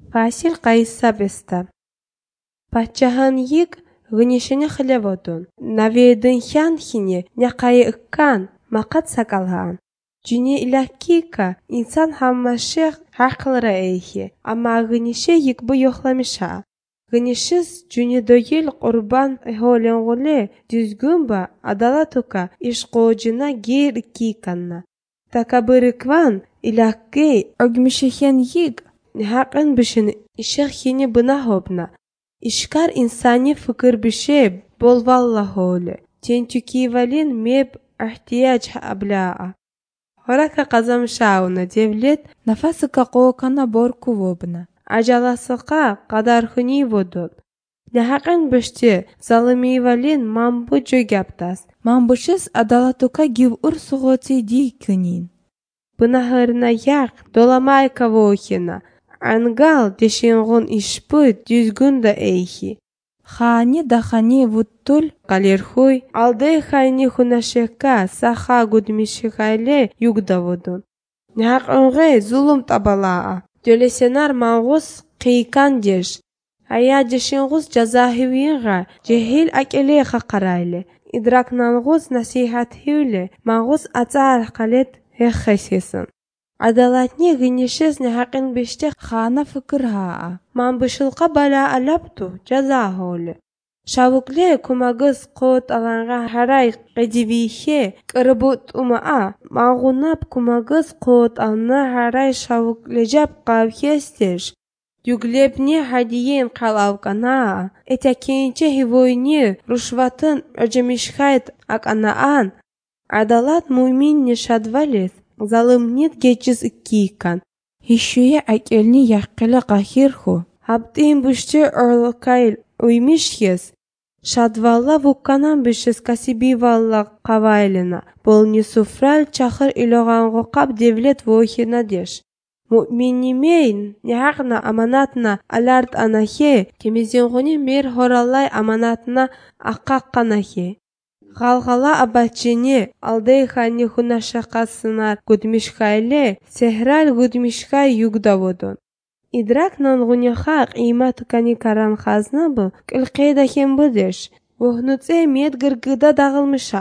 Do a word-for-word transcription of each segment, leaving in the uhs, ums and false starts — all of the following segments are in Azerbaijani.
Фасил кайса беста. Пачахан йик гынишене хлеводун. Наведын хян хине някайы ыккан мақат сакалхан. Жуне илакика инсан хаммашех хақлыра эйхи. Ама гынише йикбу йохламиша. Гынишис жуне доел курбан эхоленголе дүзгүнба адалатука ишқоожина гер киканна. Такабырыкван илаккей огмишехен йик Нехақын бішін ішех хине бына хобна. Ишкар инсани фыкыр біше болвалла холі. Тентюкивалин меб ахтияч аблаа. Хорака казамшауна девлет нафасыка қоокана борку вобна. Ажаласықа qadarхыни водон. Нехақын біште залымивалин мамбу жогяптас. Мамбушис адалатука гив ур суғоти ди күнин. Бына хырна яқ доламайка вохина. Ангал дешенгон ишпы дүзгүнда эйхи. Хани дахани вуттул Калерхуй алды хайни хунашека саха гудмишихайле югдаводун. Нехақынғы зулум табалаа. Дөлесенар маңғыз қийкан деш. Ая дешенгуз жазахивинға жехил акеле хақарайле. Идракнангуз насихатхивле маңғыз ацар қалет хехесесін. Адалатне гынишес нехақын беште хана фыкыр хаа. Мамбышылқа бала алапту жаза холі. Шавукле кумагыз қот аланға харай қедивихе кырбут умаа. Мағунап кумагыз қот ална харай шавуклежап қавхестеш. Юглебне хадиен қалавкана. Этякенче хивойне рушватын öjemишхайт аканаан. Адалат муминне шадвалес. Залым нет гечиз иккикан. Хишуя акелни яққила қахирху. Хаптин бушче орлыкайл уймишхес. Шадвалла вукканан бишес касибивалла қавайлина. Бол не суфрал чахыр илоғанғы қап девлет вохина деш. Муъминимейн нехақна аманатна аларт анахе. Кемезенгони мер хораллай аманатна аққаққанахе. Ғалғала абачине алдей хани хунашақасынар гудмишхайле сехрал гудмишхай югдаводон. Идрак нангунихақ имат кани каран хазнабы кілқейда хем будеш. Вухнуце мед гыргыда дағылмыша.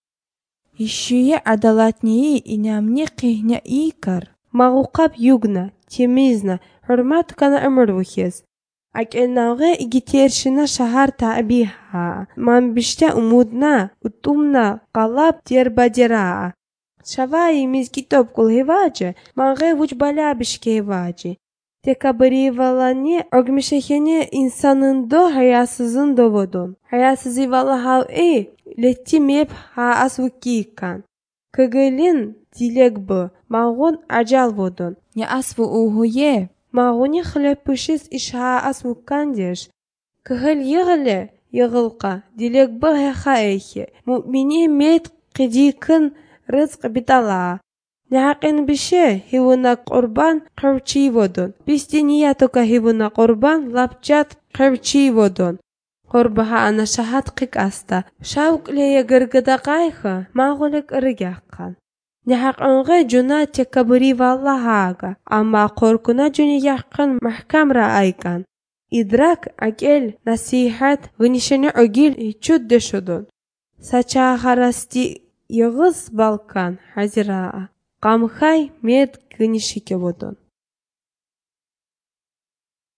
Ишуе адалатнее инамне қихня икар. Мағуқап югна, темизна, хурмат кана өмір вухез. Акелнауға игитершина шахар таабиха. Мамбиште умудна, утумна қалап дербадера. Шавай мизгитоп кулхиваджи, манғы вучбаля бишкеваджи. Текабыривалане огмишехене insanындо hayasızın dovodon. Hayasızıvala hav e, letti mep haas вукикан. Кыгылин дилегбы, мағун ажал водон. Не асву ухуе. Мағуни хлепышис ишха асмуккандеш. Кыгыл йығыле йығылқа, дилегбы хэха эйхе. Мумини мет қидикын рызқ битала. Нехақин бише хивуна қурбан қырчи водон. Бисти ниятука хивуна қурбан лапчат қырчи водон. Қурбаха ана шахат қик аста. Шауклея гыргыда қайхы, мағулик ырыгяққан. Нехақынғы жуна текабыри валлахага, ама қоркуна жуни яқын махкамра айкан. Идрак акел насихат гынишене огил чуд дешудон. Сача харасти йығыз балкан хазираа. Қамхай мед гынишеке водон.